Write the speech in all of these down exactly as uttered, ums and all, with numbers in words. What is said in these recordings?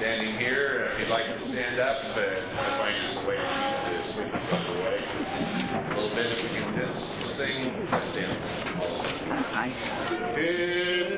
standing here. If you'd like to stand up, uh, I find there's a way to keep the sweep the away. A little bit, if we can just sing, stand. If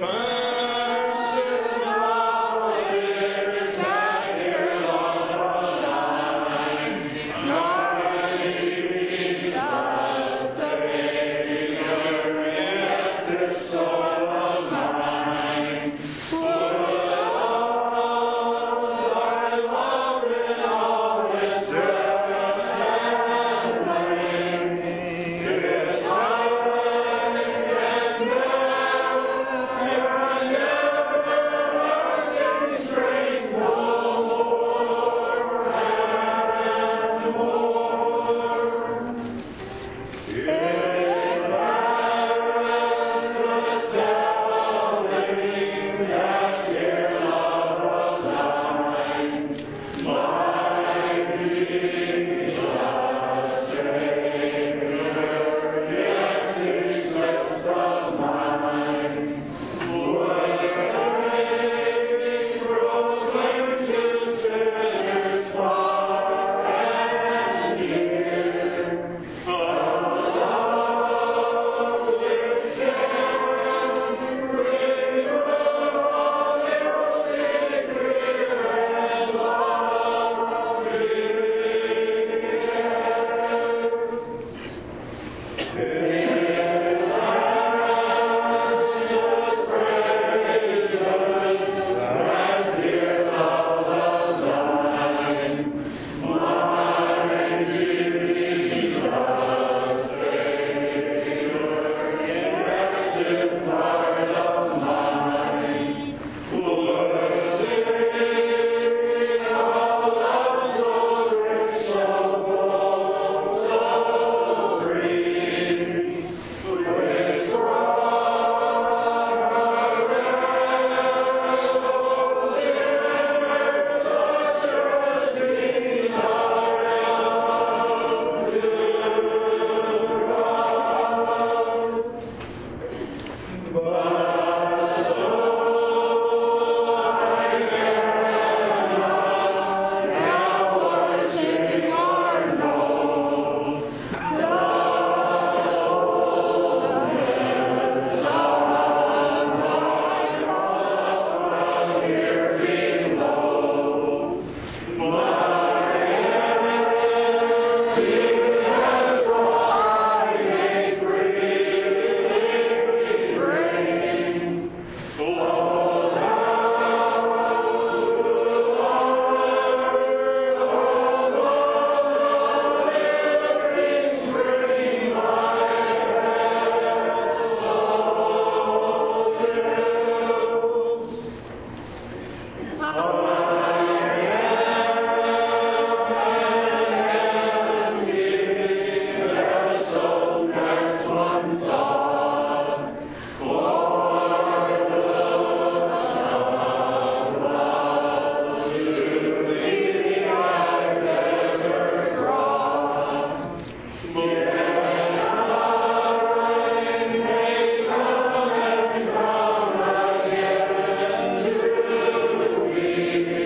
Amen.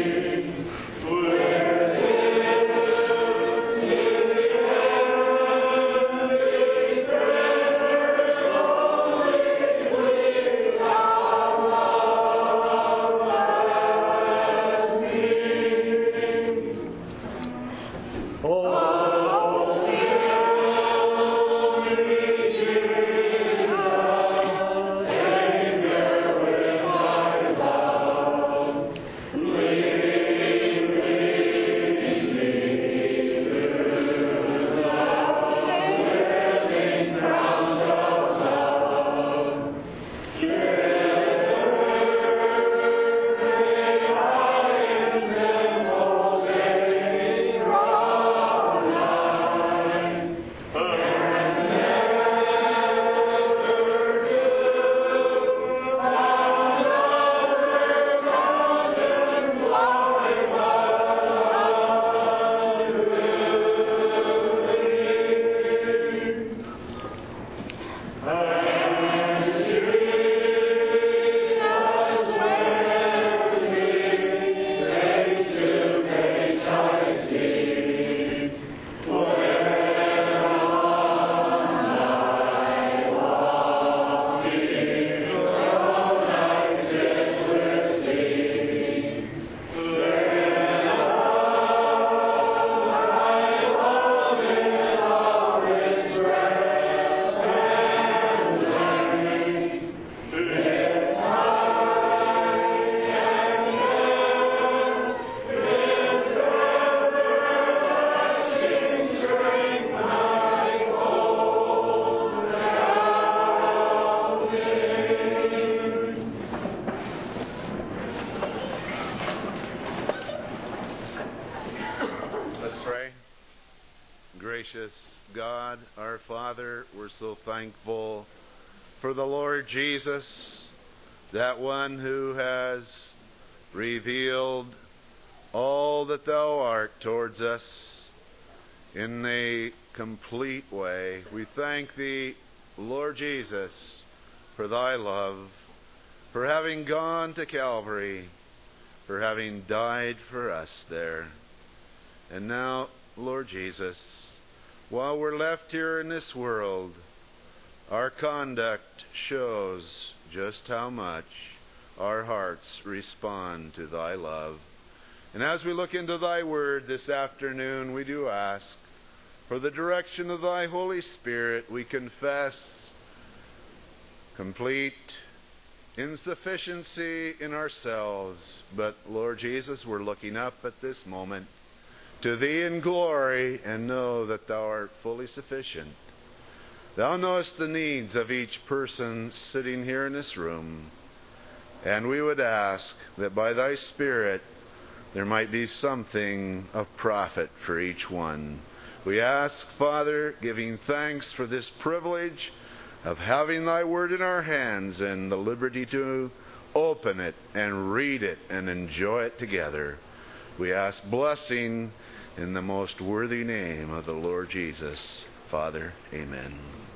gracious God, our Father, we're so thankful for the Lord Jesus, that one who has revealed all that thou art towards us in a complete way. We thank thee, Lord Jesus, for thy love, for having gone to Calvary, for having died for us there. And now, Lord Jesus, while we're left here in this world, our conduct shows just how much our hearts respond to thy love. And as we look into thy word this afternoon, we do ask for the direction of thy Holy Spirit. We confess complete insufficiency in ourselves. But, Lord Jesus, we're looking up at this moment to thee in glory and know that thou art fully sufficient. Thou knowest the needs of each person sitting here in this room. And we would ask that by thy Spirit there might be something of profit for each one. We ask, Father, giving thanks for this privilege of having thy word in our hands and the liberty to open it and read it and enjoy it together. We ask blessing in the most worthy name of the Lord Jesus. Father, amen.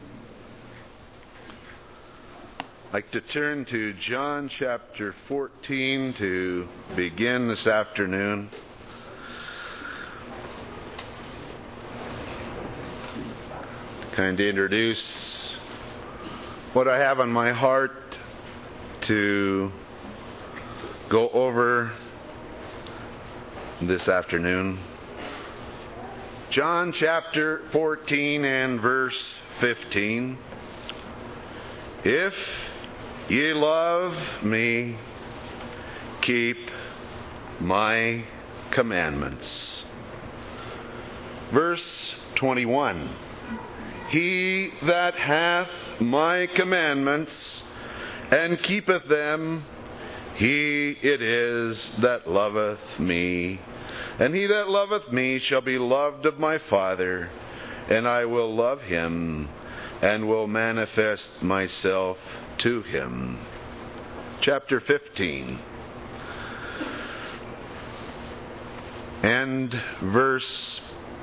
I'd like to turn to John chapter fourteen to begin this afternoon. Kind of introduce what I have on my heart to go over this afternoon. John chapter fourteen and verse fifteen. If ye love me, keep my commandments. Verse twenty-one. He that hath my commandments and keepeth them, he it is that loveth me. And he that loveth me shall be loved of my Father, and I will love him, and will manifest myself to him. Chapter fifteen. And verse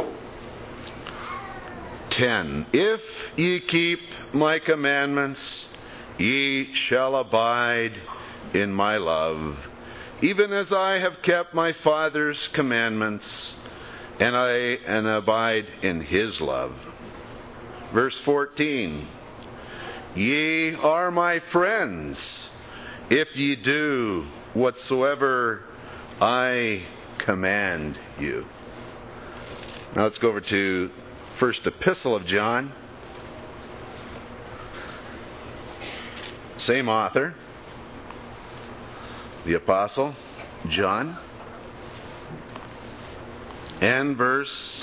ten. If ye keep my commandments, ye shall abide in my love, even as I have kept my Father's commandments, and I and abide in his love. Verse fourteen. Ye are my friends, if ye do whatsoever I command you. Now let's go over to First Epistle of John. Same author, the Apostle John. And verse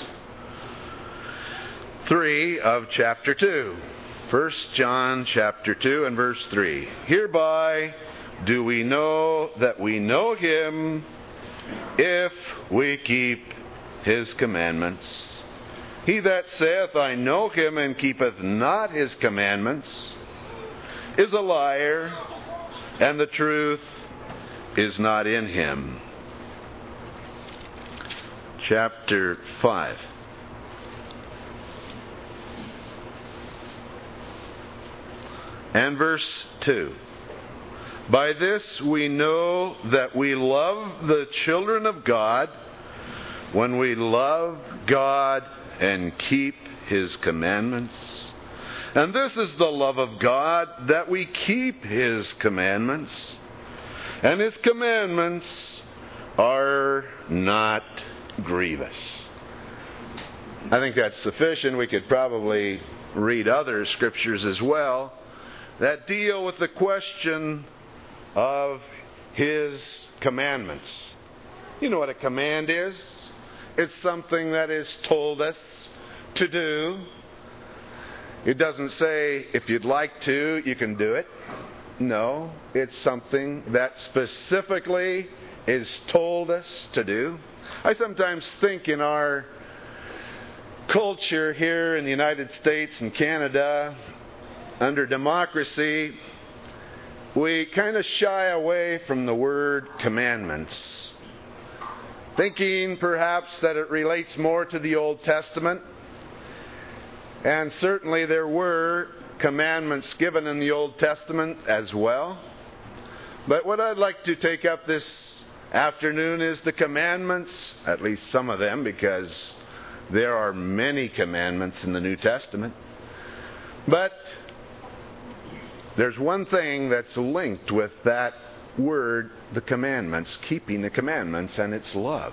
three of chapter two. First John chapter two and verse three. Hereby do we know that we know him, if we keep his commandments. He that saith, I know him, and keepeth not his commandments, is a liar, and the truth is not in him. Chapter five. And verse two. By this we know that we love the children of God, when we love God and keep his commandments. And this is the love of God, that we keep his commandments. And his commandments are not grievous. I think that's sufficient. We could probably read other scriptures as well that deal with the question of his commandments. You know what a command is? It's something that is told us to do. It doesn't say, if you'd like to, you can do it. No, it's something that specifically is told us to do. I sometimes think in our culture here in the United States and Canada, under democracy, we kind of shy away from the word commandments, thinking perhaps that it relates more to the Old Testament. And certainly there were commandments given in the Old Testament as well. But what I'd like to take up this afternoon is the commandments, at least some of them, because there are many commandments in the New Testament. But there's one thing that's linked with that word, the commandments, keeping the commandments, and it's love.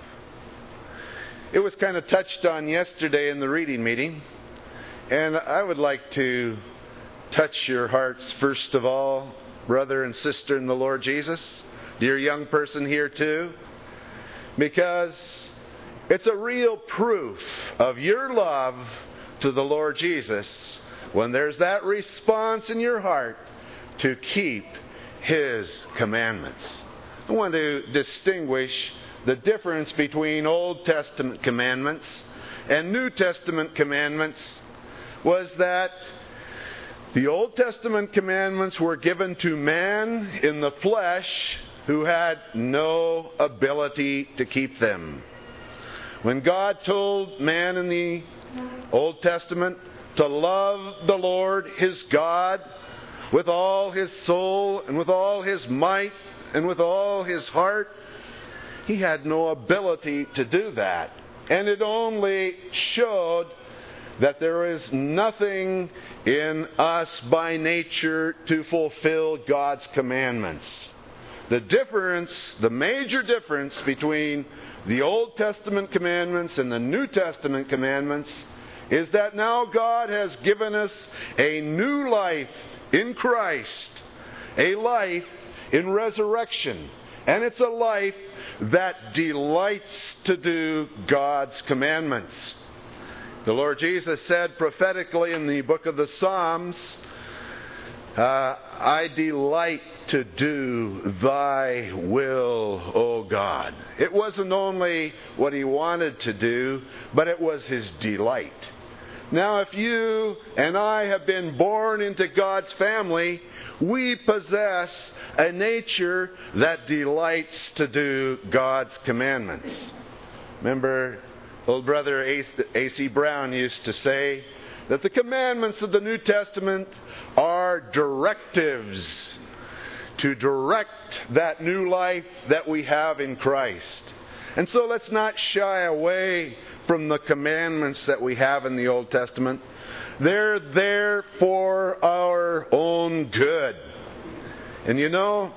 It was kind of touched on yesterday in the reading meeting, and I would like to touch your hearts first of all, brother and sister in the Lord Jesus, dear young person here too, because it's a real proof of your love to the Lord Jesus when there's that response in your heart to keep His commandments. I want to distinguish the difference between Old Testament commandments and New Testament commandments was that the Old Testament commandments were given to man in the flesh who had no ability to keep them. When God told man in the Old Testament to love the Lord his God with all his soul and with all his might and with all his heart, he had no ability to do that. And it only showed that there is nothing in us by nature to fulfill God's commandments. The difference, the major difference between the Old Testament commandments and the New Testament commandments is that now God has given us a new life in Christ, a life in resurrection, and it's a life that delights to do God's commandments. The Lord Jesus said prophetically in the book of the Psalms, uh, I delight to do thy will, O God. It wasn't only what he wanted to do, but it was his delight. Now, if you and I have been born into God's family, we possess a nature that delights to do God's commandments. Remember, old brother A C Brown used to say that the commandments of the New Testament are directives to direct that new life that we have in Christ. And so let's not shy away from the commandments that we have in the Old Testament. They're there for our own good. And you know,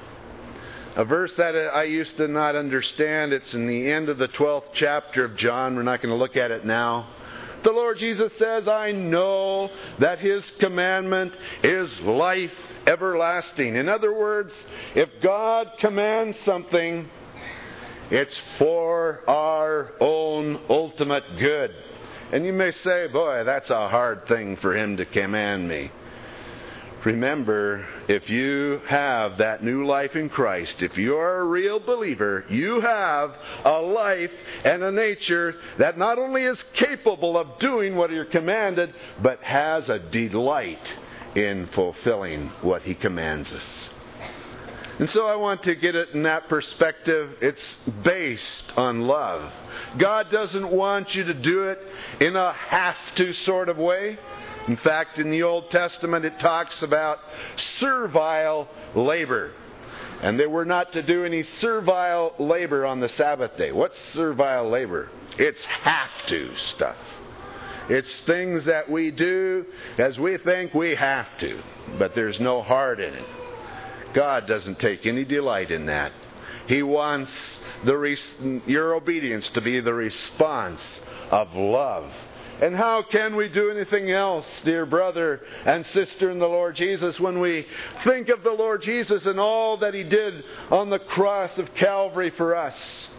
a verse that I used to not understand, it's in the end of the twelfth chapter of John. We're not going to look at it now. The Lord Jesus says, I know that His commandment is life everlasting. In other words, if God commands something, it's for our own ultimate good. And you may say, boy, that's a hard thing for Him to command me. Remember, if you have that new life in Christ, if you are a real believer, you have a life and a nature that not only is capable of doing what you're commanded, but has a delight in fulfilling what He commands us. And so I want to get it in that perspective. It's based on love. God doesn't want you to do it in a have-to sort of way. In fact, in the Old Testament, it talks about servile labor. And they were not to do any servile labor on the Sabbath day. What's servile labor? It's have-to stuff. It's things that we do as we think we have to, but there's no heart in it. God doesn't take any delight in that. He wants the res- your obedience to be the response of love. And how can we do anything else, dear brother and sister in the Lord Jesus, when we think of the Lord Jesus and all that He did on the cross of Calvary for us?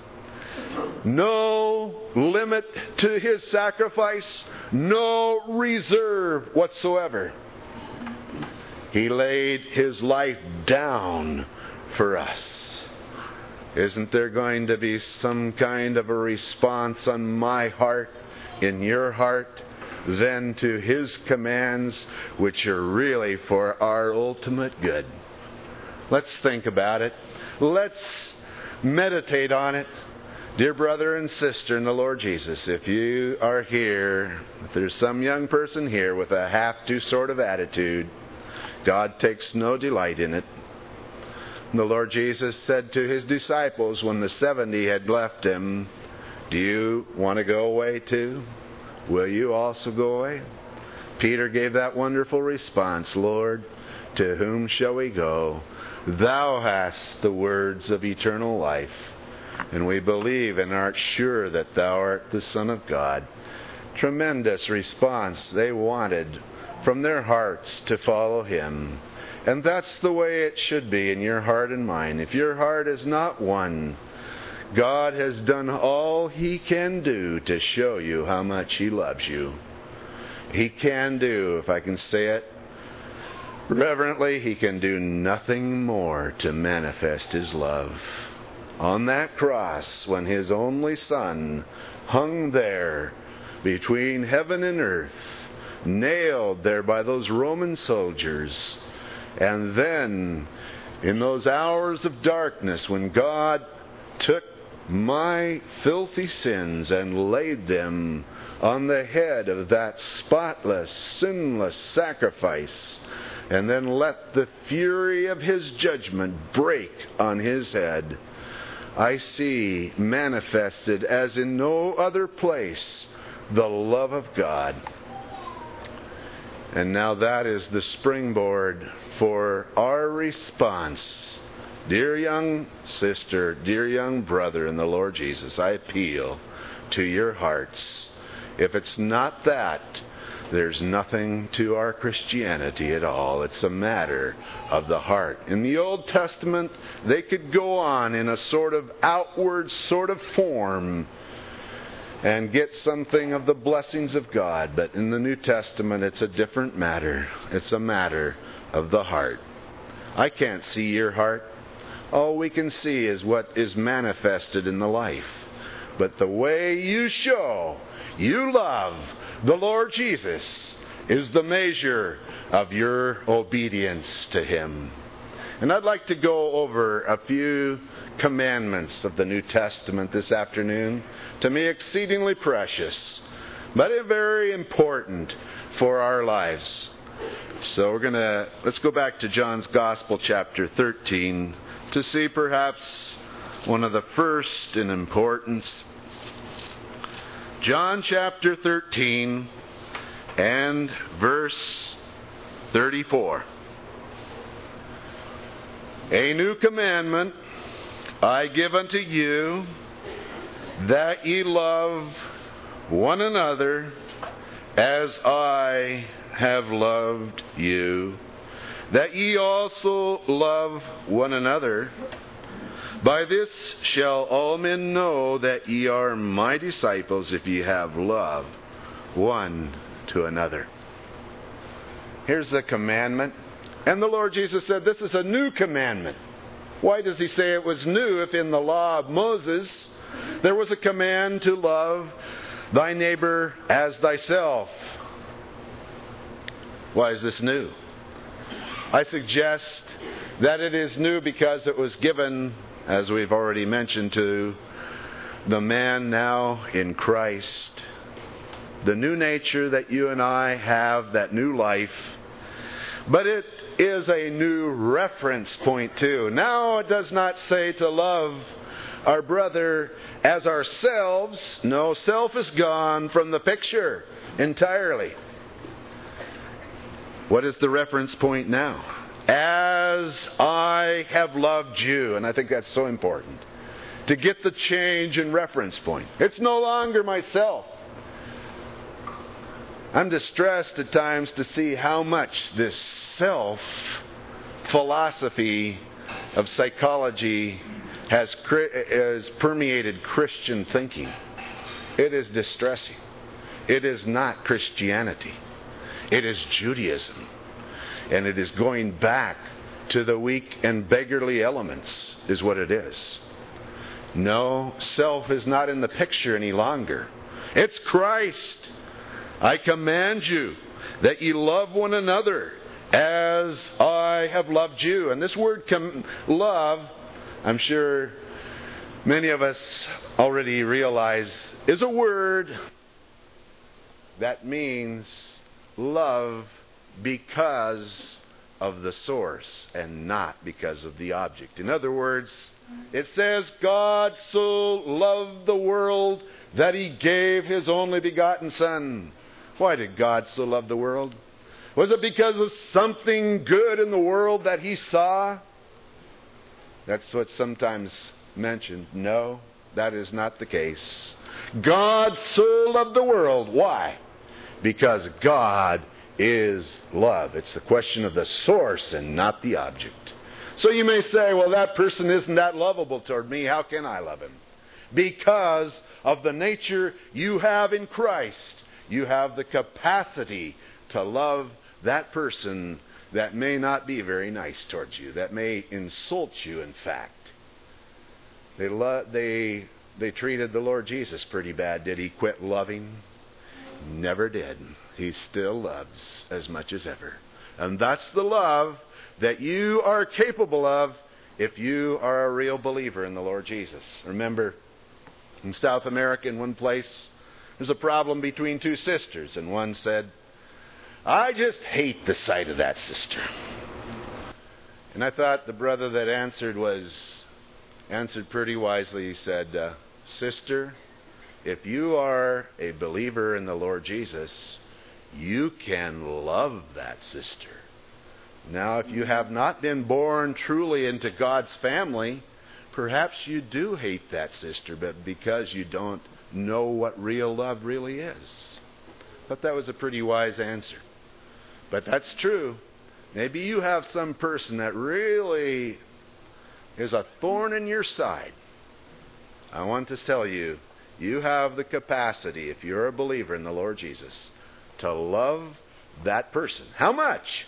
No limit to His sacrifice, no reserve whatsoever. He laid His life down for us. Isn't there going to be some kind of a response on my heart in your heart than to His commands, which are really for our ultimate good? Let's think about it. Let's meditate on it. Dear brother and sister in the Lord Jesus, if you are here, if there's some young person here with a have-to sort of attitude, God takes no delight in it. The Lord Jesus said to His disciples when the seventy had left Him, do you want to go away too? Will you also go away? Peter gave that wonderful response, Lord, to whom shall we go? Thou hast the words of eternal life, and we believe and art sure that Thou art the Son of God. Tremendous response. They wanted from their hearts to follow Him. And that's the way it should be in your heart and mine. If your heart is not one, God has done all He can do to show you how much He loves you. He can do, if I can say it reverently, He can do nothing more to manifest His love. On that cross, when His only Son hung there between heaven and earth, nailed there by those Roman soldiers, and then in those hours of darkness when God took my filthy sins and laid them on the head of that spotless, sinless sacrifice, and then let the fury of His judgment break on His head, I see manifested as in no other place the love of God. And now that is the springboard for our response. Dear young sister, dear young brother in the Lord Jesus, I appeal to your hearts. If it's not that, there's nothing to our Christianity at all. It's a matter of the heart. In the Old Testament, they could go on in a sort of outward sort of form and get something of the blessings of God. But in the New Testament, it's a different matter. It's a matter of the heart. I can't see your heart. All we can see is what is manifested in the life. But the way you show you love the Lord Jesus is the measure of your obedience to Him. And I'd like to go over a few commandments of the New Testament this afternoon, to me exceedingly precious, but very important for our lives. So we're going to, let's go back to John's Gospel, chapter thirteen, to see perhaps one of the first in importance. John chapter thirteen and verse thirty-four. A new commandment I give unto you, that ye love one another as I have loved you, that ye also love one another. By this shall all men know that ye are my disciples, if ye have love one to another. Here's the commandment. And the Lord Jesus said, this is a new commandment. Why does He say it was new if in the law of Moses there was a command to love thy neighbor as thyself? Why is this new? I suggest that it is new because it was given, as we've already mentioned, to the man now in Christ. The new nature that you and I have, that new life. But it is a new reference point too. Now it does not say to love our brother as ourselves. No, self is gone from the picture entirely. What is the reference point now? As I have loved you. And I think that's so important, to get the change in reference point. It's no longer myself. I'm distressed at times to see how much this self philosophy of psychology has, has permeated Christian thinking. It is distressing. It is not Christianity. It is Judaism. And it is going back to the weak and beggarly elements, is what it is. No, self is not in the picture any longer. It's Christ. I command you that ye love one another as I have loved you. And this word com- love, I'm sure many of us already realize, is a word that means love because of the source and not because of the object. In other words, it says, God so loved the world that He gave His only begotten Son. Why did God so love the world? Was it because of something good in the world that He saw? That's what's sometimes mentioned. No, that is not the case. God so loved the world. Why? Because God is love. It's the question of the source and not the object. So you may say, well, that person isn't that lovable toward me. How can I love him? Because of the nature you have in Christ. You have the capacity to love that person that may not be very nice towards you, that may insult you, in fact. They lo- they they treated the Lord Jesus pretty bad. Did He quit loving? Never did. He still loves as much as ever. And that's the love that you are capable of if you are a real believer in the Lord Jesus. Remember, in South America, in one place, there's a problem between two sisters. And one said, I just hate the sight of that sister. And I thought the brother that answered was answered pretty wisely. He said, uh, Sister, if you are a believer in the Lord Jesus, you can love that sister. Now, if you have not been born truly into God's family, perhaps you do hate that sister, but because you don't know what real love really is. I thought that was a pretty wise answer. But that's true. Maybe you have some person that really is a thorn in your side. I want to tell you, you have the capacity, if you're a believer in the Lord Jesus, to love that person. How much?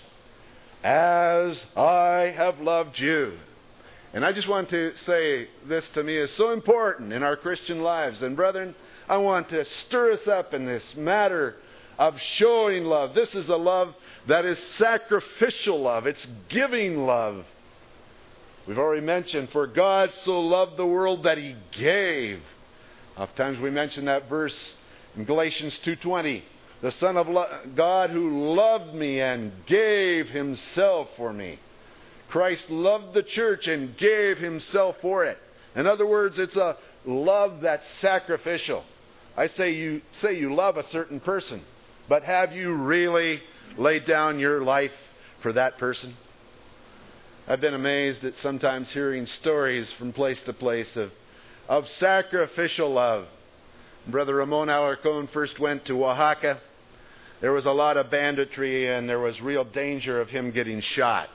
As I have loved you. And I just want to say this to me is so important in our Christian lives. And brethren, I want to stir us up in this matter of showing love. This is a love that is sacrificial love. It's giving love. We've already mentioned, for God so loved the world that He gave. Oftentimes we mention that verse in Galatians two twenty. The Son of lo- God who loved me and gave Himself for me. Christ loved the church and gave Himself for it. In other words, it's a love that's sacrificial. I say you say you love a certain person, but have you really laid down your life for that person? I've been amazed at sometimes hearing stories from place to place of, of sacrificial love. Brother Ramon Alarcon first went to Oaxaca. There was a lot of banditry and there was real danger of him getting shot.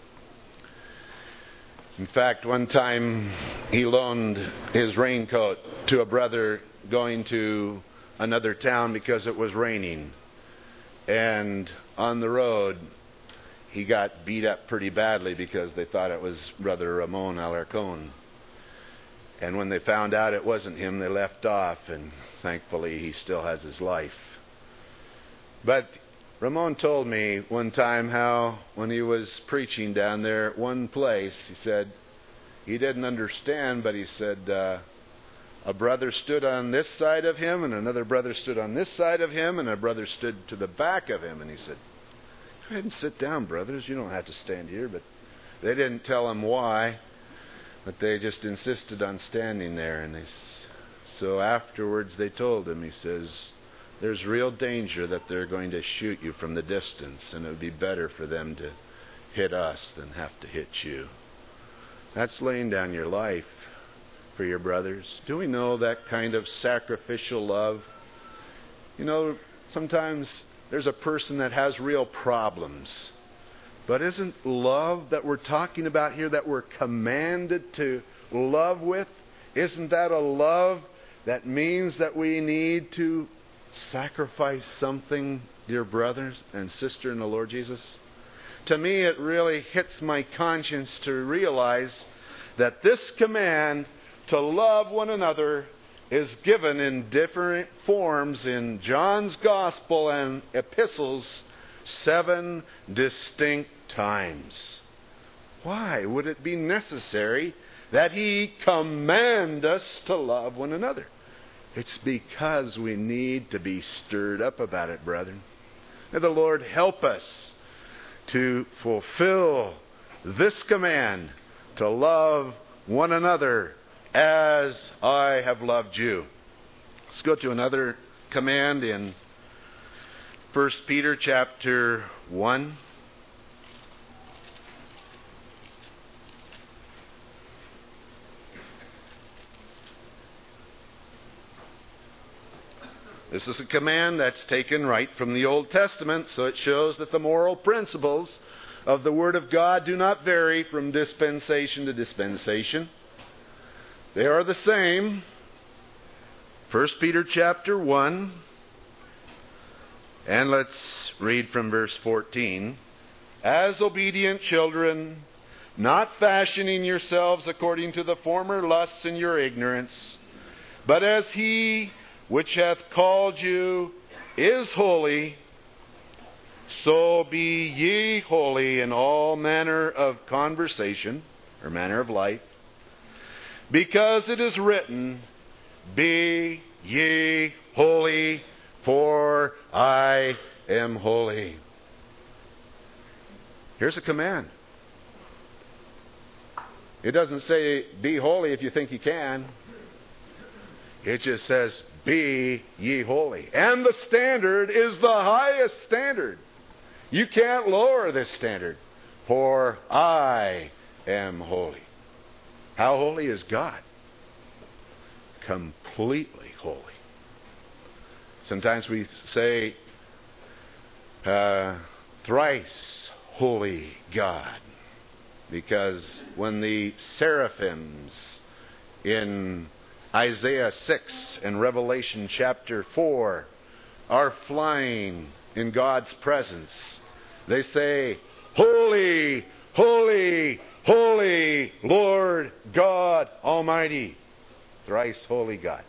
In fact, one time he loaned his raincoat to a brother going to another town because it was raining. And on the road, he got beat up pretty badly because they thought it was Brother Ramon Alarcon. And when they found out it wasn't him, they left off, and thankfully he still has his life. But Ramon told me one time how when he was preaching down there at one place, he said he didn't understand, but he said uh, a brother stood on this side of him, and another brother stood on this side of him, and a brother stood to the back of him. And he said, go ahead and sit down, brothers. You don't have to stand here. But they didn't tell him why, but they just insisted on standing there. And they, so afterwards they told him, he says, there's real danger that they're going to shoot you from the distance, and it would be better for them to hit us than have to hit you. That's laying down your life for your brothers. Do we know that kind of sacrificial love? You know, sometimes there's a person that has real problems. But isn't love that we're talking about here, that we're commanded to love with, isn't that a love that means that we need to sacrifice something, dear brothers and sister in the Lord Jesus? To me, it really hits my conscience to realize that this command to love one another is given in different forms in John's Gospel and epistles seven distinct times. Why would it be necessary that He command us to love one another? It's because we need to be stirred up about it, brethren. May the Lord help us to fulfill this command to love one another as I have loved you. Let's go to another command in First Peter chapter one. This is a command that's taken right from the Old Testament, so it shows that the moral principles of the Word of God do not vary from dispensation to dispensation. They are the same. First Peter chapter one, and let's read from verse fourteen. As obedient children, not fashioning yourselves according to the former lusts in your ignorance, but as He which hath called you is holy, so be ye holy in all manner of conversation, or manner of life, because it is written, Be ye holy, for I am holy. Here's a command. It doesn't say, be holy if you think you can. It just says, be ye holy. And the standard is the highest standard. You can't lower this standard. For I am holy. How holy is God? Completely holy. Sometimes we say, uh, thrice holy God. Because when the seraphims in Isaiah six and Revelation chapter four are flying in God's presence, they say, Holy, holy, holy, Lord God Almighty. Thrice holy God.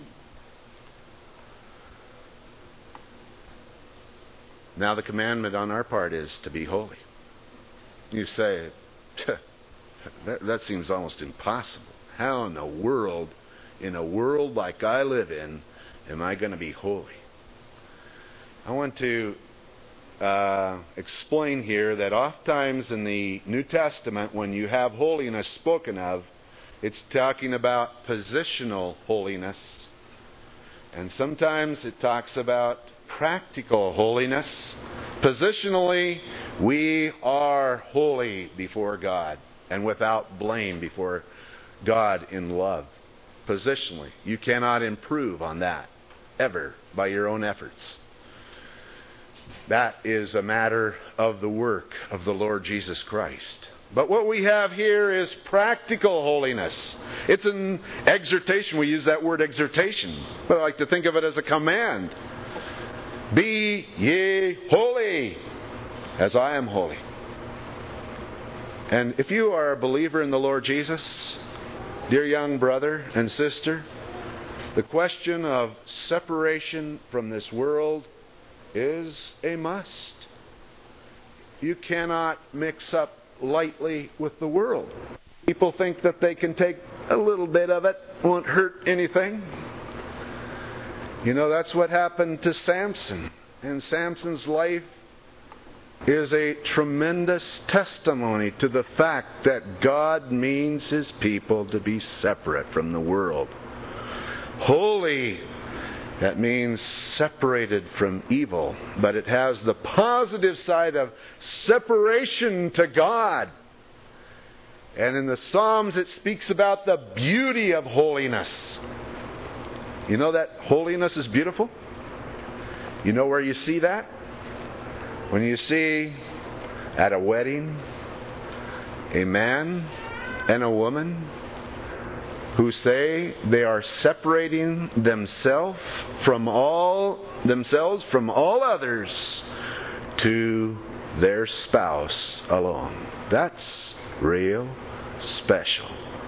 Now the commandment on our part is to be holy. You say, that, that seems almost impossible. How in the world, in a world like I live in, am I going to be holy? I want to uh, explain here that oftentimes in the New Testament, when you have holiness spoken of, it's talking about positional holiness. And sometimes it talks about practical holiness. Positionally, we are holy before God and without blame before God in love. Positionally, you cannot improve on that ever by your own efforts. That is a matter of the work of the Lord Jesus Christ. But what we have here is practical holiness. It's an exhortation. We use that word exhortation, but I like to think of it as a command. Be ye holy, as I am holy. And if you are a believer in the Lord Jesus, dear young brother and sister, the question of separation from this world is a must. You cannot mix up lightly with the world. People think that they can take a little bit of it, won't hurt anything. You know, that's what happened to Samson. And Samson's life is a tremendous testimony to the fact that God means His people to be separate from the world. Holy, that means separated from evil. But it has the positive side of separation to God. And in the Psalms it speaks about the beauty of holiness. You know that holiness is beautiful? You know where you see that? When you see at a wedding a man and a woman who say they are separating themselves from all themselves from all others to their spouse alone. That's real special.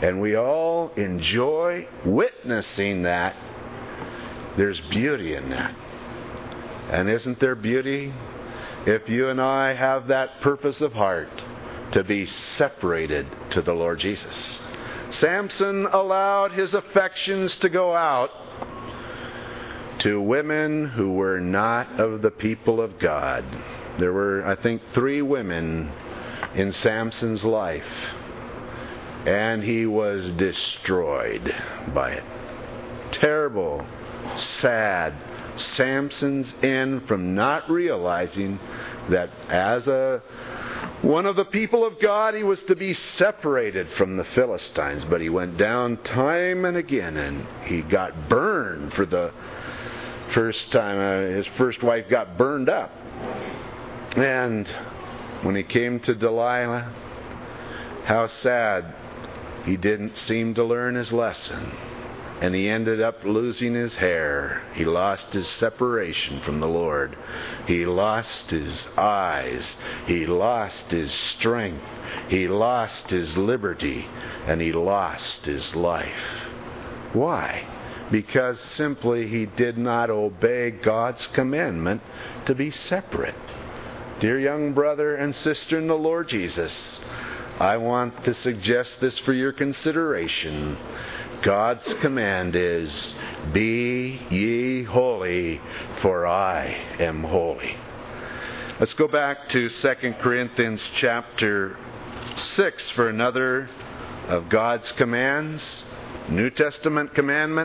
and we all enjoy witnessing that, there's beauty in that. And isn't there beauty if you and I have that purpose of heart to be separated to the Lord Jesus? Samson allowed his affections to go out to women who were not of the people of God. There were, I think, three women in Samson's life, and he was destroyed by it. Terrible, sad Samson's end from not realizing that as a one of the people of God, he was to be separated from the Philistines. But he went down time and again, and he got burned for the first time. Uh, his first wife got burned up. And when he came to Delilah, how sad. He didn't seem to learn his lesson. And he ended up losing his hair. He lost his separation from the Lord. He lost his eyes. He lost his strength. He lost his liberty. And he lost his life. Why? Because simply he did not obey God's commandment to be separate. Dear young brother and sister in the Lord Jesus, I want to suggest this for your consideration. God's command is, be ye holy, for I am holy. Let's go back to Second Corinthians chapter six for another of God's commands, New Testament commandment.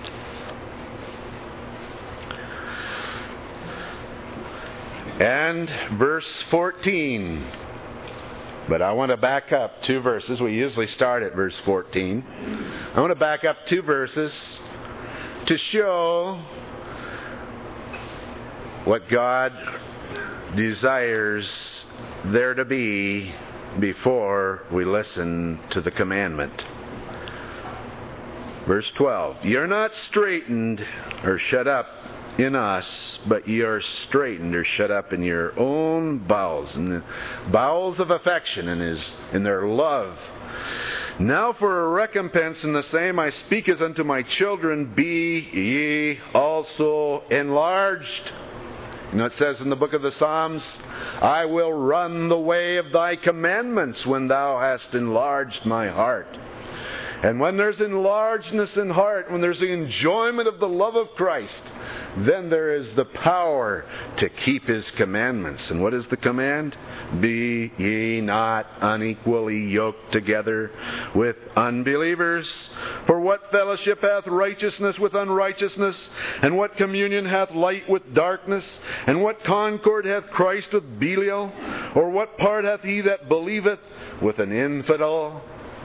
And verse fourteen. But I want to back up two verses. We usually start at verse fourteen. I want to back up two verses to show what God desires there to be before we listen to the commandment. Verse twelve. You're not straitened or shut up in us, but ye are straitened or shut up in your own bowels, in the bowels of affection, and is in their love. Now for a recompense in the same I speak as unto my children, be ye also enlarged. You know, it says in the book of the Psalms, I will run the way of thy commandments when thou hast enlarged my heart. And when there's enlargedness in heart, when there's the enjoyment of the love of Christ, then there is the power to keep His commandments. And what is the command? Be ye not unequally yoked together with unbelievers. For what fellowship hath righteousness with unrighteousness? And what communion hath light with darkness? And what concord hath Christ with Belial? Or what part hath he that believeth with an infidel?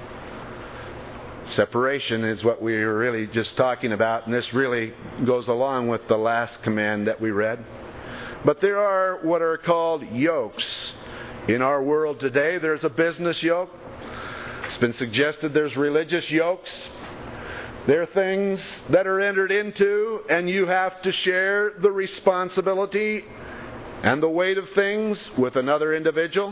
Separation is what we were really just talking about, and this really goes along with the last command that we read. But there are what are called yokes in our world today. There's a business yoke. It's been suggested there's religious yokes. There are things that are entered into, and you have to share the responsibility and the weight of things with another individual.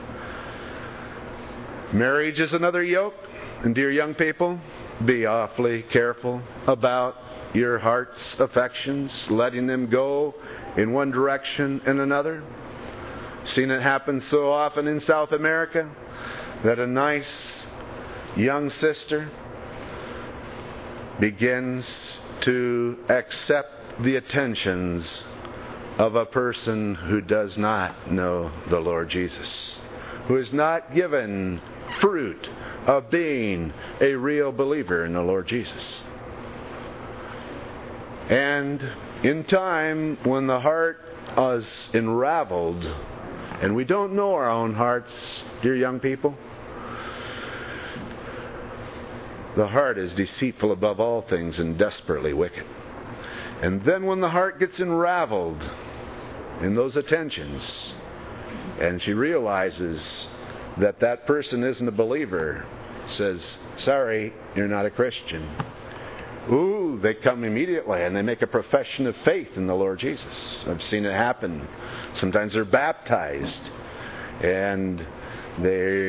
Marriage is another yoke. And dear young people, be awfully careful about your heart's affections, letting them go in one direction and another. Seen it happen so often in South America that a nice young sister begins to accept the attentions of a person who does not know the Lord Jesus, who is not given fruit of being a real believer in the Lord Jesus. And in time, when the heart is unraveled, and we don't know our own hearts, dear young people, the heart is deceitful above all things and desperately wicked. And then when the heart gets unraveled in those attentions, and she realizes that that person isn't a believer, says, sorry, you're not a Christian. Ooh, they come immediately and they make a profession of faith in the Lord Jesus. I've seen it happen. Sometimes they're baptized and they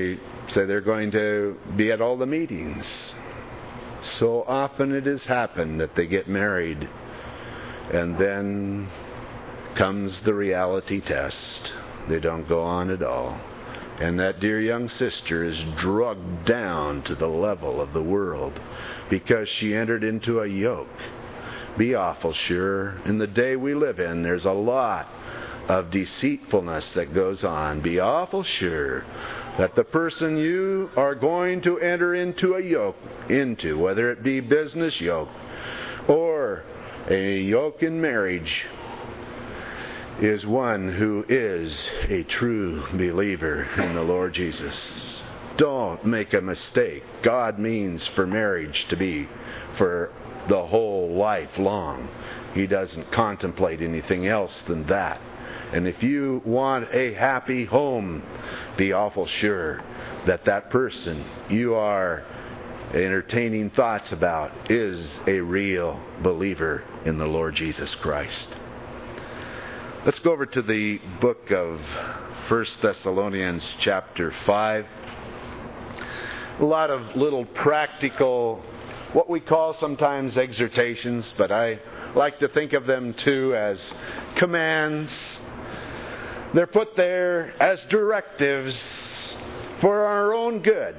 say they're going to be at all the meetings. So often it has happened that they get married, and then comes the reality test. They don't go on at all. And that dear young sister is drugged down to the level of the world because she entered into a yoke. Be awful sure, in the day we live in, there's a lot of deceitfulness that goes on. Be awful sure that the person you are going to enter into a yoke into, whether it be business yoke or a yoke in marriage, is one who is a true believer in the Lord Jesus. Don't make a mistake. God means for marriage to be for the whole life long. He doesn't contemplate anything else than that. And if you want a happy home, be awful sure that that person you are entertaining thoughts about is a real believer in the Lord Jesus Christ. Let's go over to the book of First Thessalonians chapter five. A lot of little practical, what we call sometimes exhortations, but I like to think of them too as commands. They're put there as directives for our own good.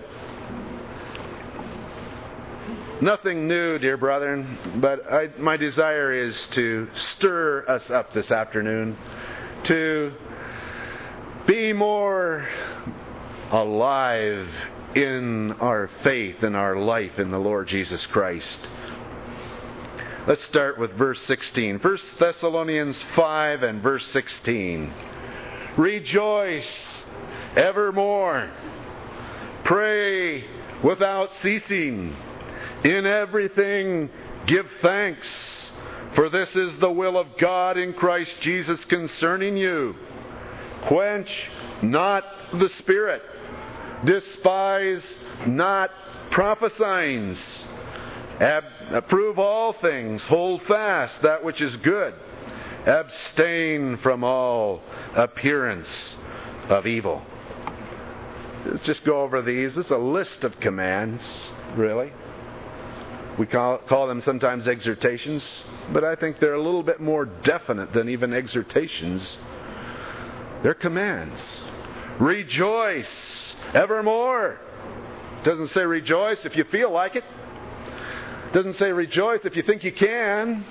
Nothing new, dear brethren, but I, my desire is to stir us up this afternoon to be more alive in our faith and our life in the Lord Jesus Christ. Let's start with verse sixteen. First Thessalonians five and verse sixteen. Rejoice evermore. Pray without ceasing. In everything give thanks, for this is the will of God in Christ Jesus concerning you. Quench not the Spirit. Despise not prophesying. Ab- approve all things. Hold fast that which is good. Abstain from all appearance of evil. Let's just go over these. It's a list of commands, really. We call, call them sometimes exhortations, but I think they're a little bit more definite than even exhortations. They're commands. Rejoice evermore. It doesn't say rejoice if you feel like it. It doesn't say rejoice if you think you can.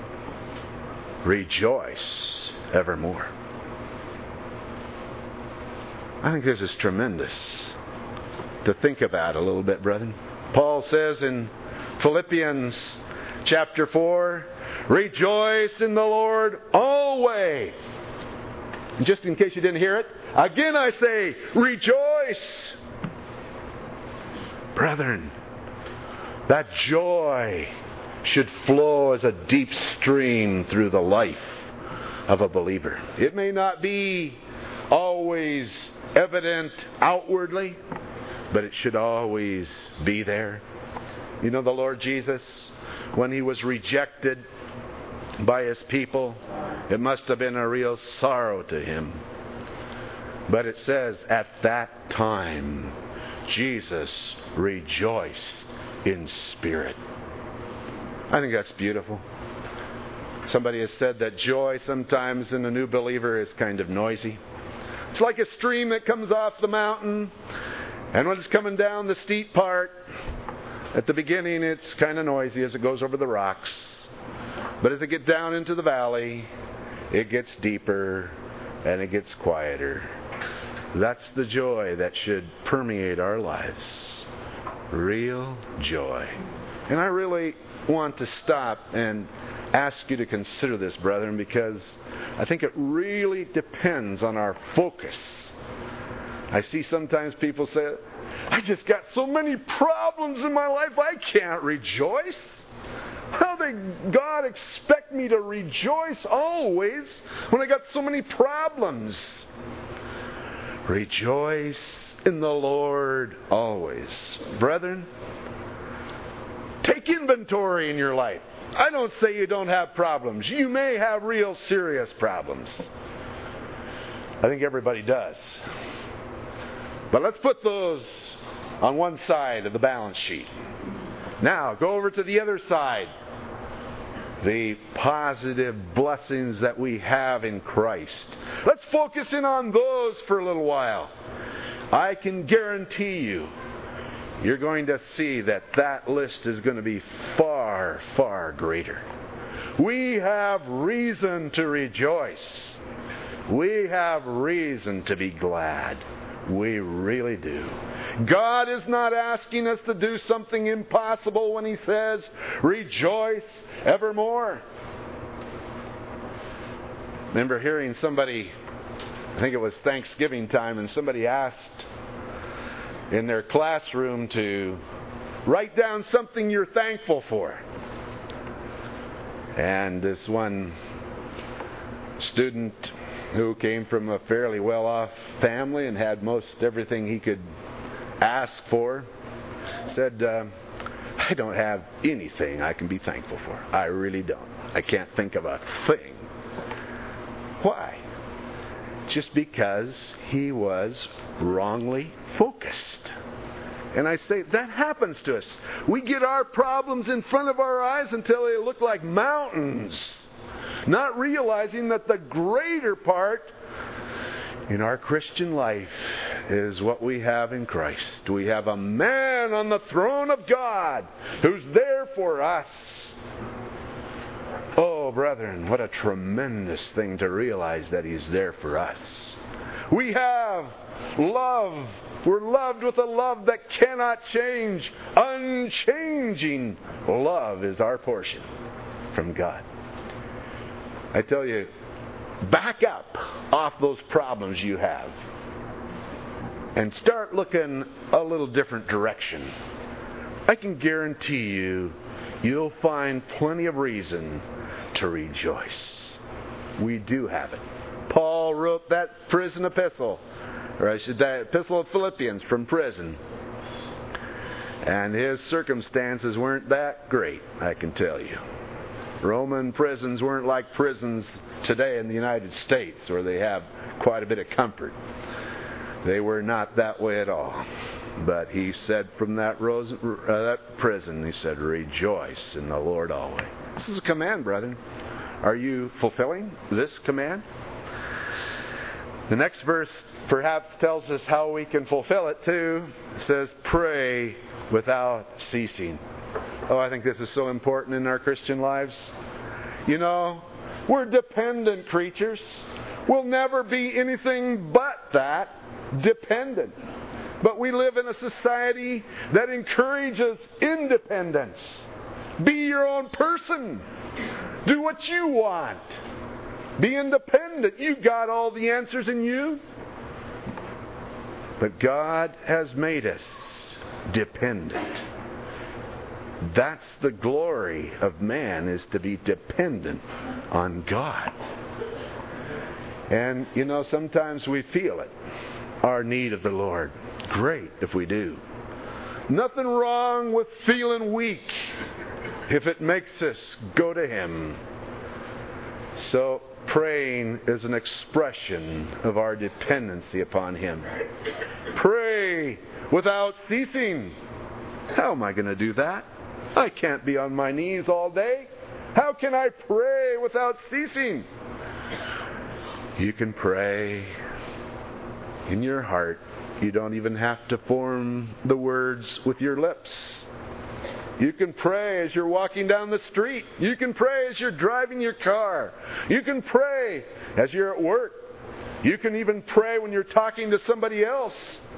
Rejoice evermore. I think this is tremendous to think about a little bit, brethren. Paul says in Philippians chapter four, rejoice in the Lord always. And just in case you didn't hear it, again I say, rejoice. Brethren, that joy should flow as a deep stream through the life of a believer. It may not be always evident outwardly, but it should always be there. You know, the Lord Jesus, when He was rejected by His people, it must have been a real sorrow to Him. But it says, at that time, Jesus rejoiced in spirit. I think that's beautiful. Somebody has said that joy sometimes in a new believer is kind of noisy. It's like a stream that comes off the mountain, and when it's coming down the steep part, at the beginning it's kind of noisy as it goes over the rocks. But as it gets down into the valley, it gets deeper and it gets quieter. That's the joy that should permeate our lives. Real joy. And I really want to stop and ask you to consider this, brethren, because I think it really depends on our focus. I see sometimes people say, I just got so many problems in my life, I can't rejoice. How does God expect me to rejoice always when I got so many problems? Rejoice in the Lord always. Brethren, take inventory in your life. I don't say you don't have problems. You may have real serious problems. I think everybody does. But let's put those on one side of the balance sheet. Now, go over to the other side. The positive blessings that we have in Christ. Let's focus in on those for a little while. I can guarantee you, you're going to see that that list is going to be far, far greater. We have reason to rejoice. We have reason to be glad. We really do. God is not asking us to do something impossible when He says, rejoice evermore. Remember hearing somebody, I think it was Thanksgiving time, and somebody asked in their classroom to write down something you're thankful for. And this one student who came from a fairly well-off family and had most everything he could ask for, said, uh, I don't have anything I can be thankful for. I really don't. I can't think of a thing. Why? Just because he was wrongly focused. And I say, that happens to us. We get our problems in front of our eyes until they look like mountains, not realizing that the greater part in our Christian life is what we have in Christ. We have a man on the throne of God who's there for us. Oh, brethren, what a tremendous thing to realize that He's there for us. We have love. We're loved with a love that cannot change. Unchanging love is our portion from God. I tell you, back up off those problems you have and start looking a little different direction. I can guarantee you, you'll find plenty of reason to rejoice. We do have it. Paul wrote that prison epistle, or I should that epistle of Philippians from prison. And his circumstances weren't that great, I can tell you. Roman prisons weren't like prisons today in the United States, where they have quite a bit of comfort. They were not that way at all. But he said from that, rose, uh, that prison, he said, rejoice in the Lord always. This is a command, brethren. Are you fulfilling this command? The next verse perhaps tells us how we can fulfill it too. It says, pray without ceasing. Oh, I think this is so important in our Christian lives. You know, we're dependent creatures. We'll never be anything but that, dependent. But we live in a society that encourages independence. Be your own person. Do what you want. Be independent. You got all the answers in you. But God has made us dependent. That's the glory of man, is to be dependent on God. And, you know, sometimes we feel it, our need of the Lord. Great if we do. Nothing wrong with feeling weak if it makes us go to Him. So, praying is an expression of our dependency upon Him. Pray without ceasing. How am I going to do that? I can't be on my knees all day. How can I pray without ceasing? You can pray in your heart. You don't even have to form the words with your lips. You can pray as you're walking down the street. You can pray as you're driving your car. You can pray as you're at work. You can even pray when you're talking to somebody else.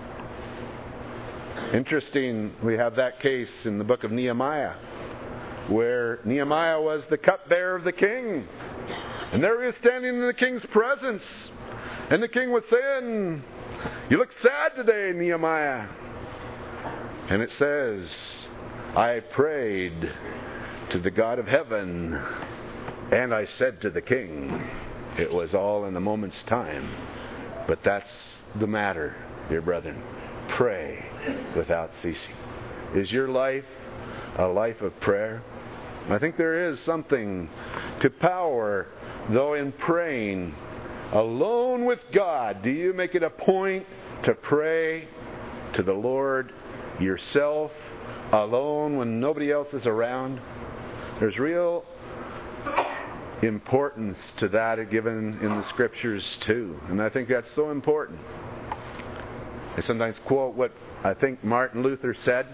Interesting, we have that case in the book of Nehemiah, where Nehemiah was the cupbearer of the king. And there he was standing in the king's presence. And the king was saying, you look sad today, Nehemiah. And it says, I prayed to the God of heaven, and I said to the king. It was all in a moment's time. But that's the matter, dear brethren. Pray without ceasing. Is your life a life of prayer? I think there is something to power, though, in praying alone with God. Do you make it a point to pray to the Lord yourself, alone when nobody else is around. There's real importance to that given in the Scriptures too. And I think that's so important. I sometimes quote what I think Martin Luther said.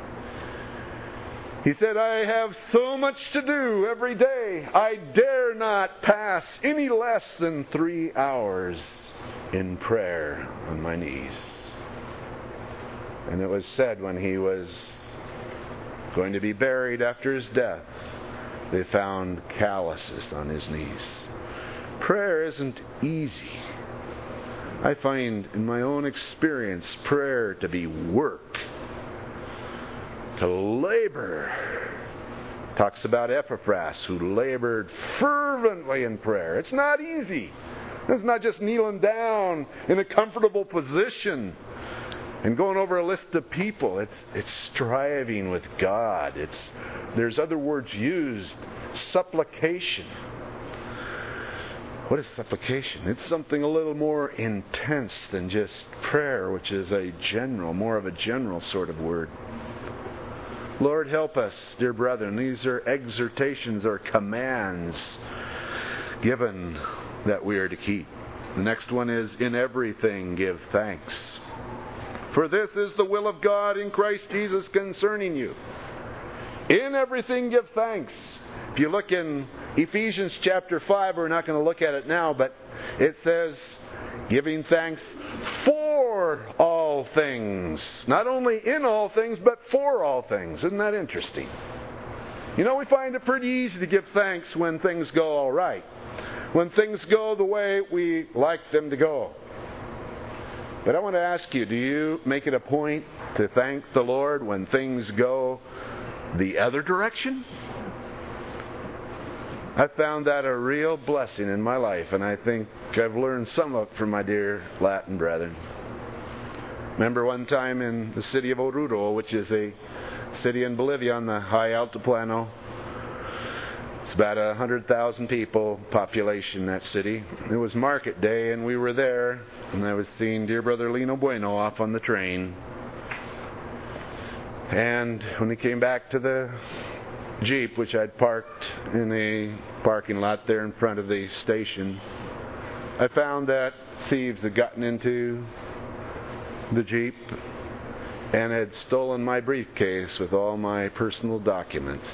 He said, "I have so much to do every day, I dare not pass any less than three hours in prayer on my knees." And it was said when he was going to be buried after his death, they found calluses on his knees. Prayer isn't easy. I find in my own experience prayer to be work, to labor. Talks about Epaphras, who labored fervently in prayer. It's not easy. It's not just kneeling down in a comfortable position and going over a list of people. It's it's striving with God. It's there's other words used. Supplication. What is supplication? It's something a little more intense than just prayer, which is a general, more of a general sort of word. Lord, help us, dear brethren. These are exhortations or commands given that we are to keep. The next one is, in everything give thanks. For this is the will of God in Christ Jesus concerning you. In everything give thanks. If you look in Ephesians chapter five, we're not going to look at it now, but it says, giving thanks for all things. Not only in all things, but for all things. Isn't that interesting? You know, we find it pretty easy to give thanks when things go all right. When things go the way we like them to go. But I want to ask you, do you make it a point to thank the Lord when things go the other direction? I found that a real blessing in my life, and I think I've learned some of it from my dear Latin brethren. Remember one time in the city of Oruro, which is a city in Bolivia on the high altiplano. It's about a hundred thousand people population, that city. It was market day, and we were there, and I was seeing dear brother Lino Bueno off on the train. And when he came back to the Jeep, which I'd parked in a parking lot there in front of the station, I found that thieves had gotten into the Jeep and had stolen my briefcase with all my personal documents.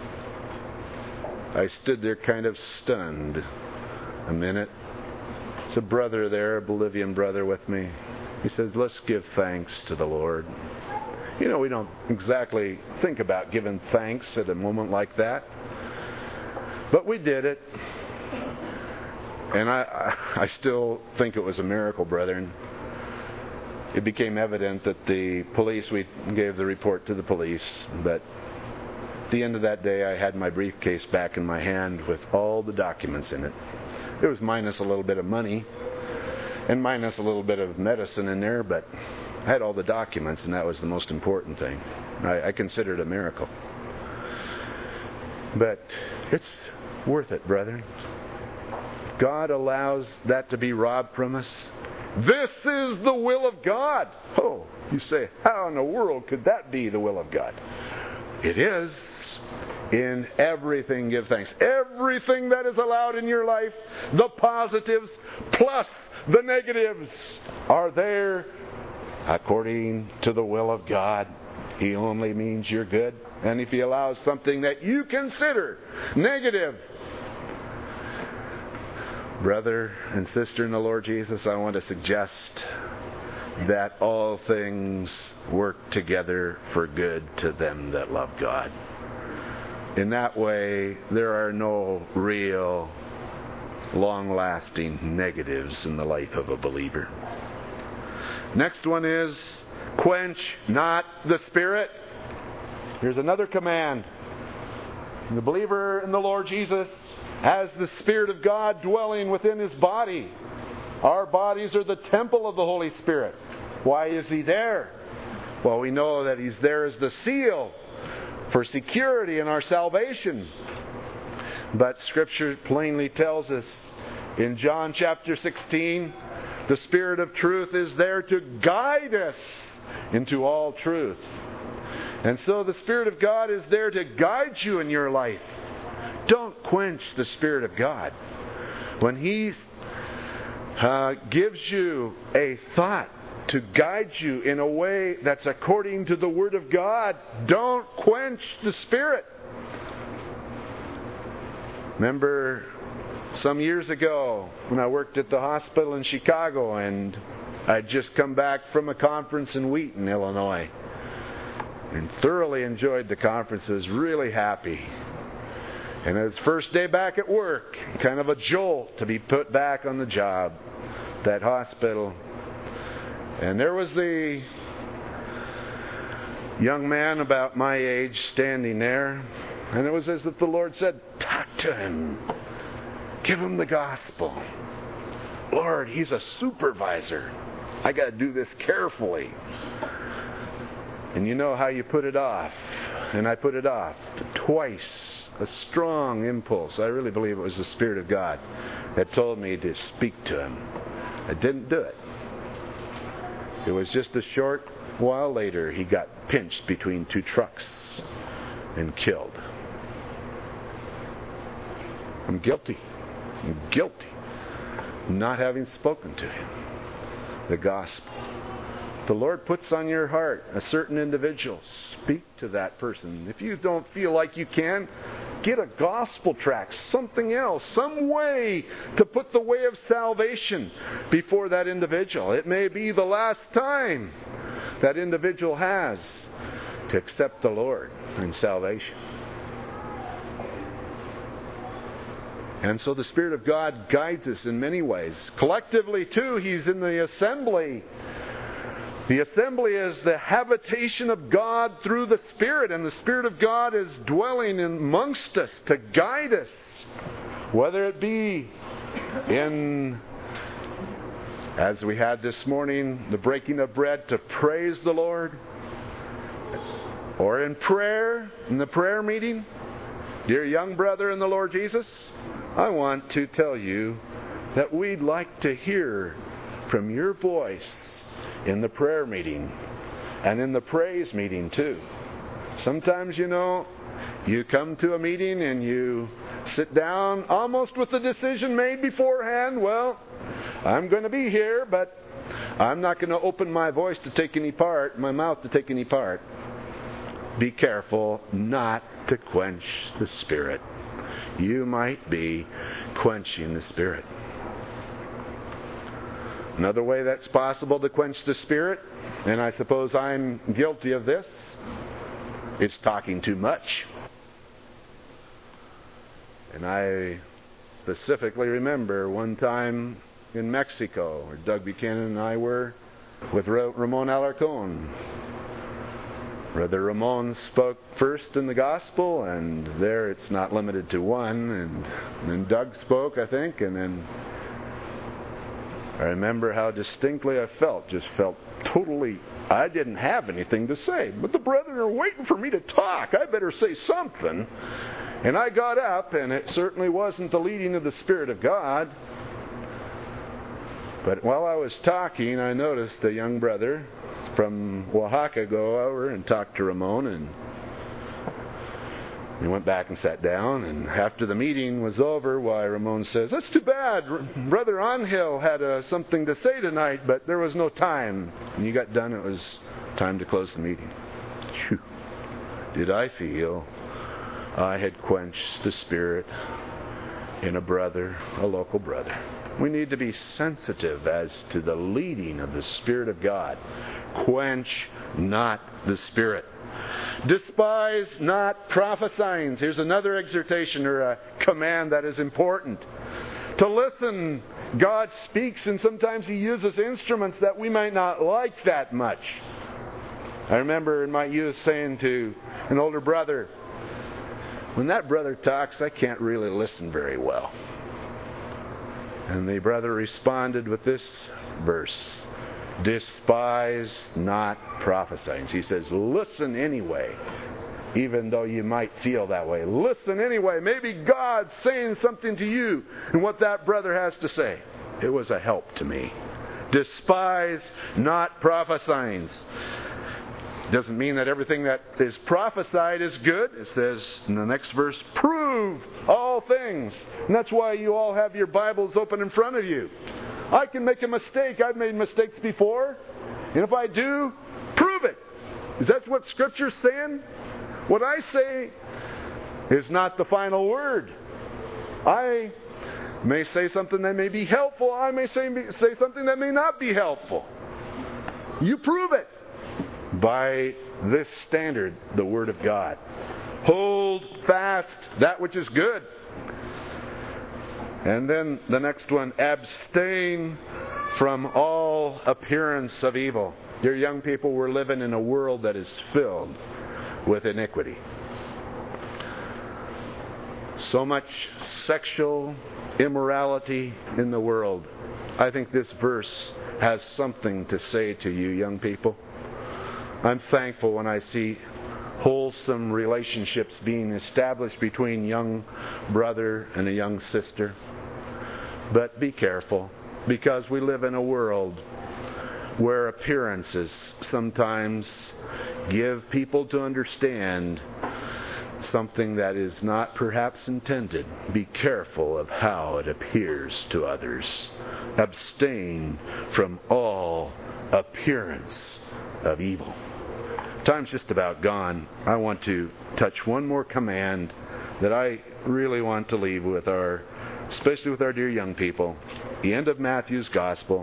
I stood there kind of stunned a minute. There's a brother there, a Bolivian brother with me. He says, "Let's give thanks to the Lord." You know, we don't exactly think about giving thanks at a moment like that. But we did it. And I, I still think it was a miracle, brethren. It became evident that the police, we gave the report to the police, but at the end of that day I had my briefcase back in my hand with all the documents in it. It was minus a little bit of money and minus a little bit of medicine in there, but I had all the documents, and that was the most important thing. I, I consider it a miracle. But it's worth it, brethren. God allows that to be robbed from us. This is the will of God. Oh, you say, how in the world could that be the will of God? It is. In everything give thanks. Everything that is allowed in your life, the positives plus the negatives, are there according to the will of God. He only means you're good. And if He allows something that you consider negative, brother and sister in the Lord Jesus, I want to suggest that all things work together for good to them that love God. In that way, there are no real, long-lasting negatives in the life of a believer. Next one is, quench not the Spirit. Here's another command. The believer in the Lord Jesus has the Spirit of God dwelling within his body. Our bodies are the temple of the Holy Spirit. Why is He there? Well, we know that He's there as the seal for security in our salvation. But Scripture plainly tells us in John chapter sixteen, the Spirit of truth is there to guide us into all truth. And so the Spirit of God is there to guide you in your life. Don't quench the Spirit of God. When He uh, gives you a thought to guide you in a way that's according to the Word of God, don't quench the Spirit. Remember some years ago when I worked at the hospital in Chicago, and I'd just come back from a conference in Wheaton, Illinois, and thoroughly enjoyed the conference. I was really happy. And it was first day back at work, kind of a jolt to be put back on the job, that hospital. And there was the young man about my age standing there, and it was as if the Lord said, talk to him. Give him the gospel. Lord, he's a supervisor. I got to do this carefully. And you know how you put it off. And I put it off twice. A strong impulse. I really believe it was the Spirit of God that told me to speak to him. I didn't do it. It was just a short while later he got pinched between two trucks and killed. I'm guilty. I'm guilty. Not having spoken to him the gospel. The Lord puts on your heart a certain individual. Speak to that person. If you don't feel like you can, get a gospel tract, something else, some way to put the way of salvation before that individual. It may be the last time that individual has to accept the Lord in salvation. And so the Spirit of God guides us in many ways. Collectively, too, He's in the assembly. The assembly is the habitation of God through the Spirit, and the Spirit of God is dwelling amongst us to guide us, whether it be in, as we had this morning, the breaking of bread to praise the Lord, or in prayer, in the prayer meeting. Dear young brother in the Lord Jesus, I want to tell you that we'd like to hear from your voice in the prayer meeting and in the praise meeting too. Sometimes, you know, you come to a meeting and you sit down almost with the decision made beforehand. Well, I'm going to be here, but I'm not going to open my voice to take any part, my mouth to take any part. Be careful not to quench the Spirit. You might be quenching the Spirit. Another way that's possible to quench the Spirit, and I suppose I'm guilty of this, is talking too much. And I specifically remember one time in Mexico, where Doug Buchanan and I were with Ramon Alarcón. Brother Ramon spoke first in the gospel, and there it's not limited to one, and then Doug spoke, I think, and then I remember how distinctly I felt, just felt totally, I didn't have anything to say, but the brethren are waiting for me to talk. I better say something. And I got up, and it certainly wasn't the leading of the Spirit of God. But while I was talking, I noticed a young brother from Oaxaca go over and talk to Ramon, and he went back and sat down. And after the meeting was over, why, Ramon says, that's too bad. Brother Angel had uh, something to say tonight, but there was no time. And you got done, it was time to close the meeting. Whew. Did I feel I had quenched the Spirit in a brother, a local brother. We need to be sensitive as to the leading of the Spirit of God. Quench not the Spirit. Despise not prophesying. Here's another exhortation or a command that is important. To listen. God speaks, and sometimes He uses instruments that we might not like that much. I remember in my youth saying to an older brother, when that brother talks, I can't really listen very well. And the brother responded with this verse. Despise not prophesying. He says, listen anyway, even though you might feel that way. Listen anyway. Maybe God's saying something to you and what that brother has to say. It was a help to me. Despise not prophesying. Doesn't mean that everything that is prophesied is good. It says in the next verse, prove all things. And that's why you all have your Bibles open in front of you. I can make a mistake. I've made mistakes before. And if I do, prove it. Is that what Scripture's saying? What I say is not the final word. I may say something that may be helpful. I may say, say something that may not be helpful. You prove it by this standard, the Word of God. Hold fast that which is good. And then the next one, abstain from all appearance of evil. Dear young people, we're living in a world that is filled with iniquity. So much sexual immorality in the world. I think this verse has something to say to you, young people. I'm thankful when I see wholesome relationships being established between young brother and a young sister. But be careful, because we live in a world where appearances sometimes give people to understand something that is not perhaps intended. Be careful of how it appears to others. Abstain from all appearance of evil. Time's just about gone. I want to touch one more command that I really want to leave with our, especially with our dear young people. The end of Matthew's Gospel.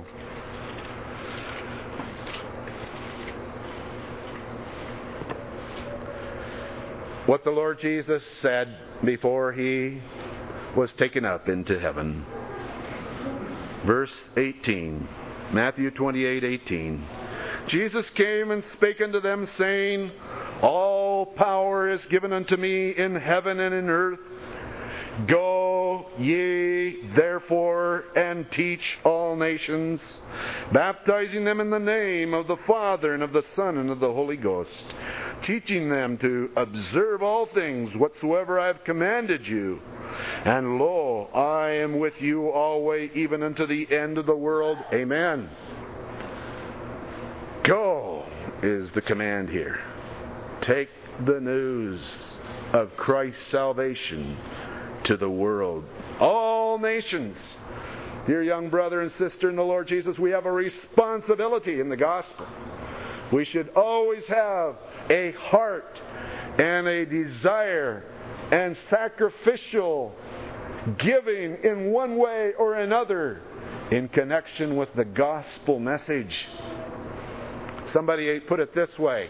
What the Lord Jesus said before He was taken up into heaven. Verse eighteen. Matthew twenty-eight eighteen. Jesus came and spake unto them, saying, all power is given unto me in heaven and in earth. Go ye therefore and teach all nations, baptizing them in the name of the Father and of the Son and of the Holy Ghost, teaching them to observe all things whatsoever I have commanded you. And lo, I am with you always, even unto the end of the world. Amen. Go is the command here. Take the news of Christ's salvation to the world. All nations. Dear young brother and sister in the Lord Jesus, we have a responsibility in the gospel. We should always have a heart and a desire and sacrificial giving in one way or another in connection with the gospel message. Somebody put it this way.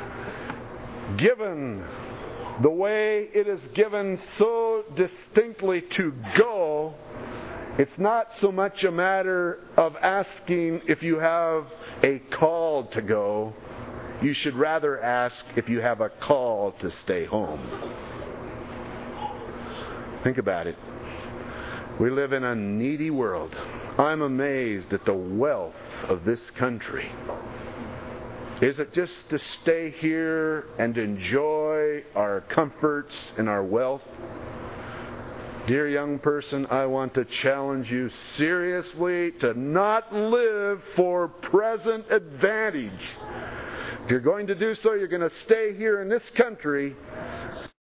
Given the way it is given so distinctly to go, it's not so much a matter of asking if you have a call to go. You should rather ask if you have a call to stay home. Think about it. We live in a needy world. I'm amazed at the wealth of this country. Is it just to stay here and enjoy our comforts and our wealth? Dear young person, I want to challenge you seriously to not live for present advantage. If you're going to do so, you're going to stay here in this country